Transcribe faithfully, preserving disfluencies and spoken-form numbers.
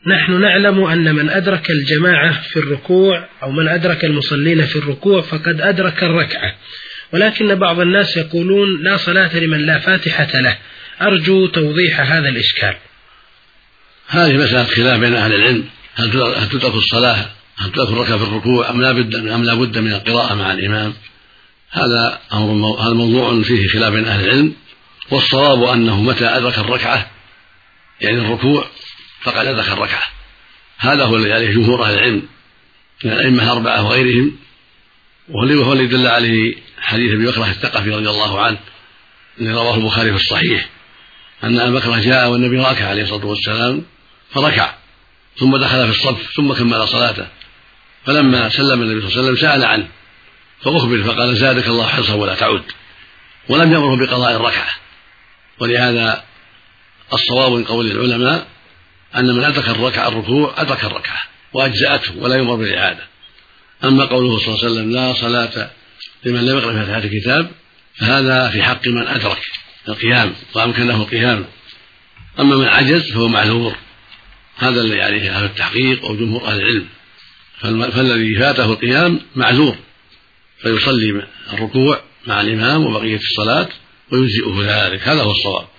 نحن نعلم أن من أدرك الجماعة في الركوع أو من أدرك المصلين في الركوع فقد أدرك الركعة، ولكن بعض الناس يقولون لا صلاة لمن لا فاتحة له. أرجو توضيح هذا الإشكال. هذه مسألة خلاف بين أهل العلم، هل تدرك الصلاة هل تدرك الركعة في الركوع أم لا بد أم لا بد من القراءة مع الإمام؟ هذا أمر هذا موضوع فيه خلاف بين أهل العلم، والصواب أنه متى أدرك الركعة يعني الركوع فقد أدرك الركعة. هذا هو الذي عليه جمهور أهل العلم من الأئمة الأربعة وغيرهم، وهو الذي دل عليه حديث أبي بكر الثقفي رضي الله عنه الذي رواه البخاري في الصحيح أن أبا بكر جاء والنبي راكع عليه الصلاة والسلام فركع ثم دخل في الصف ثم كمل صلاته، فلما سلم النبي صلى الله عليه وسلم سأل عنه فأخبر فقال زادك الله حرصا ولا تعود، ولم يأمره بقضاء الركعة. ولهذا الصواب من قول العلماء أن من أدرك الركعة الركوع أدرك الركعة وأجزأته ولا يؤمر بالإعادة. أما قوله صلى الله عليه وسلم لا صلاة لمن لم يقرأ فاتحة الكتاب فهذا في حق من أدرك القيام وأمكن له القيام، أما من عجز فهو معذور. هذا الذي عليه أهل التحقيق وجمهور أهل العلم، فالذي فاته القيام معذور فيصلي الركوع مع الإمام وبقية الصلاة ويجزئه ذلك، هذا هو الصواب.